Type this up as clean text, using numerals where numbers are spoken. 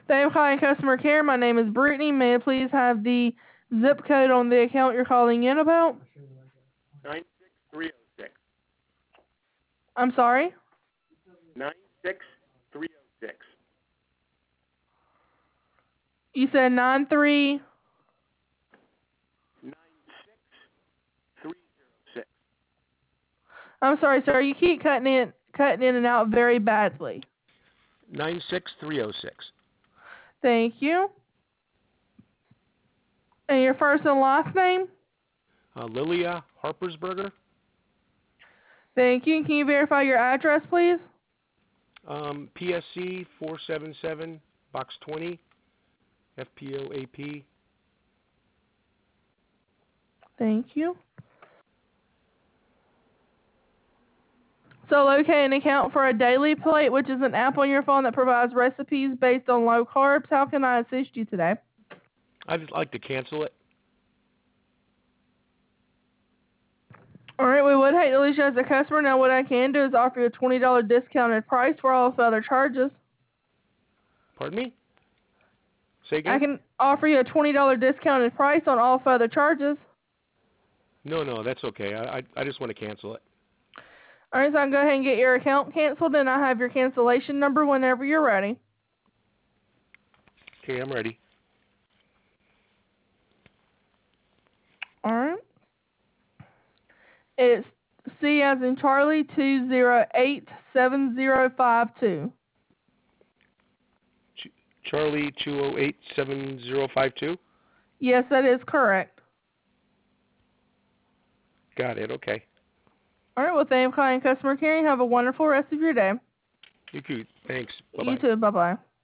Thank you for calling customer care. My name is Brittany. May I please have the zip code on the account you're calling in about? 96306. I'm sorry? 96306. You said 93. 96306. I'm sorry, sir. You keep cutting in and out very badly. 96306. Thank you. And your first and last name? Lilia Harpersberger. Thank you. Can you verify your address, please? PSC 477, Box 20, FPOAP. Thank you. So locate an account for a daily plate, which is an app on your phone that provides recipes based on low carbs. How can I assist you today? I'd like to cancel it. All right, we would hate to lose you as a customer. Now what I can do is offer you a $20 discounted price for all other charges. Pardon me? Say again? I can offer you a $20 discounted price on all further charges. No, that's okay. I just want to cancel it. All right, so I can go ahead and get your account canceled, and I have your cancellation number whenever you're ready. Okay, I'm ready. All right. It's C as in Charlie 2087052. Charlie 2087052. Yes, that is correct. Got it. Okay. All right, well, thank you for calling customer care. Have a wonderful rest of your day. You too. Thanks. Bye-bye. You too. Bye-bye.